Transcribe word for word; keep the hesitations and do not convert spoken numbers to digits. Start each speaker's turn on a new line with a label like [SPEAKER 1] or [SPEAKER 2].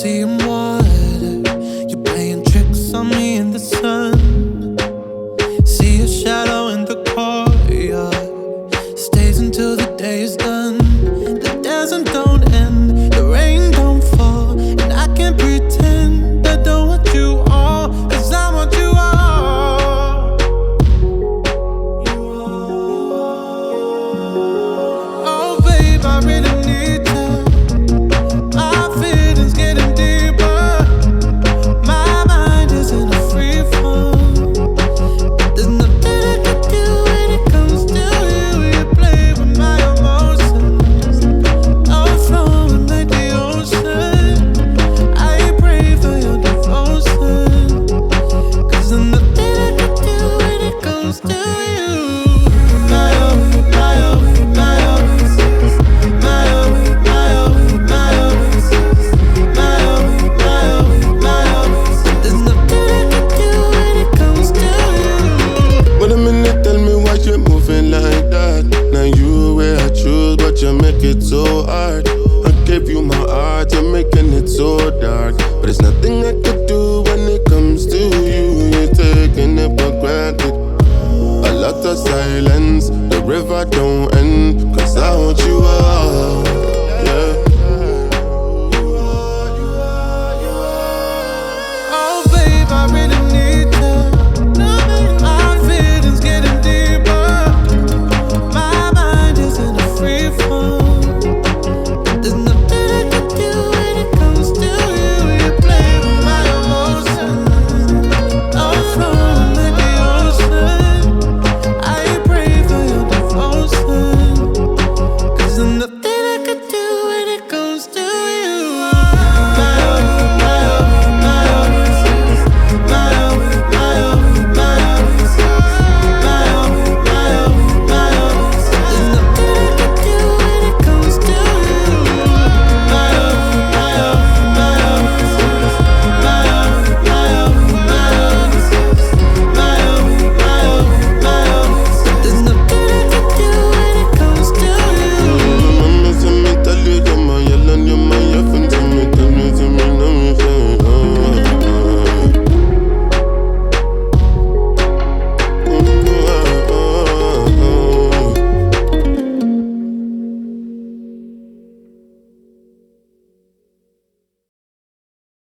[SPEAKER 1] seeing water. You're playing tricks on me in the sun. See a shadow in the courtyard. Stays until the day is done. The desert don't end, the rain don't fall, and I can't pretend I don't want you all, 'cause I want you all. Oh babe, I really need you. My feelings getting deeper. My mind is in a free fall. There's nothing I can do when it comes to you. You play with my emotions. I'm flowing like the ocean. I pray for your devotion, 'cause there's nothing I can do when it comes to you. My oh, my oh, my oh. My oh, my oh, my oh. My oh, my oh, my oh. There's nothing I can do when it comes to you.
[SPEAKER 2] Wait a minute, tell me why you're moving like that. Now you where I choose, but you make it so hard. I gave you my heart, you're making it so dark. But there's nothing I can